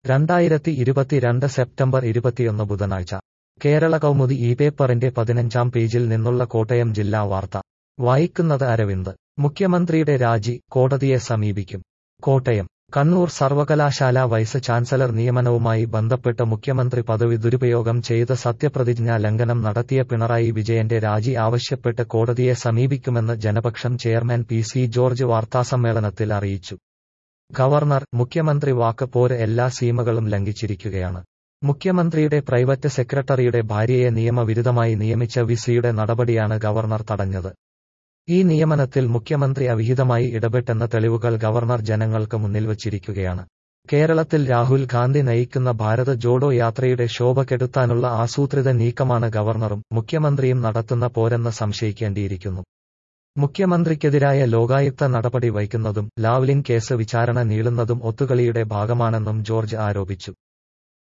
2022 September 21 ബുധനാഴ്ച കേരള കൗമുദി ഈ പേപ്പറിന്റെ 15-ാം പേജിൽ നിന്നുള്ള കോട്ടയം ജില്ലാ വാർത്ത വായിക്കുന്നത് അരവിന്ദ്. മുഖ്യമന്ത്രിയുടെ രാജി കോടതിയെ സമീപിക്കും. കോട്ടയം കണ്ണൂർ സർവകലാശാല വൈസ് ചാൻസലർ നിയമനവുമായി ബന്ധപ്പെട്ട് മുഖ്യമന്ത്രി പദവി ദുരുപയോഗം ചെയ്ത് സത്യപ്രതിജ്ഞാ ലംഘനം നടത്തിയ പിണറായി വിജയന്റെ രാജി ആവശ്യപ്പെട്ട് കോടതിയെ സമീപിക്കുമെന്ന് ജനപക്ഷം ചെയർമാൻ പി.സി. ജോർജ് വാർത്താസമ്മേളനത്തിൽ അറിയിച്ചു. ഗവർണർ, മുഖ്യമന്ത്രി വാക്ക് പോര് എല്ലാ സീമകളും ലംഘിച്ചിരിക്കുകയാണ്. മുഖ്യമന്ത്രിയുടെ പ്രൈവറ്റ് സെക്രട്ടറിയുടെ ഭാര്യയെ നിയമവിരുദ്ധമായി നിയമിച്ച വി.സിയുടെ നടപടിയാണ് ഗവർണർ തടഞ്ഞത്. ഈ നിയമനത്തിൽ മുഖ്യമന്ത്രി അവിഹിതമായി ഇടപെട്ടെന്ന തെളിവുകൾ ഗവർണർ ജനങ്ങൾക്ക് മുന്നിൽ വച്ചിരിക്കുകയാണ്. കേരളത്തിൽ രാഹുൽ ഗാന്ധി നയിക്കുന്ന ഭാരത് ജോഡോ യാത്രയുടെ ശോഭ കെടുത്താനുള്ള ആസൂത്രിത നീക്കമാണ് ഗവർണറും മുഖ്യമന്ത്രിയും നടത്തുന്ന പോരെന്ന് സംശയിക്കേണ്ടിയിരിക്കുന്നു. മുഖ്യമന്ത്രിക്കെതിരായ ലോകായുക്ത നടപടി വൈകുന്നതും ലാവ്ലിൻ കേസ് വിചാരണ നീളുന്നതും ഒത്തുകളിയുടെ ഭാഗമാണെന്നും ജോർജ് ആരോപിച്ചു.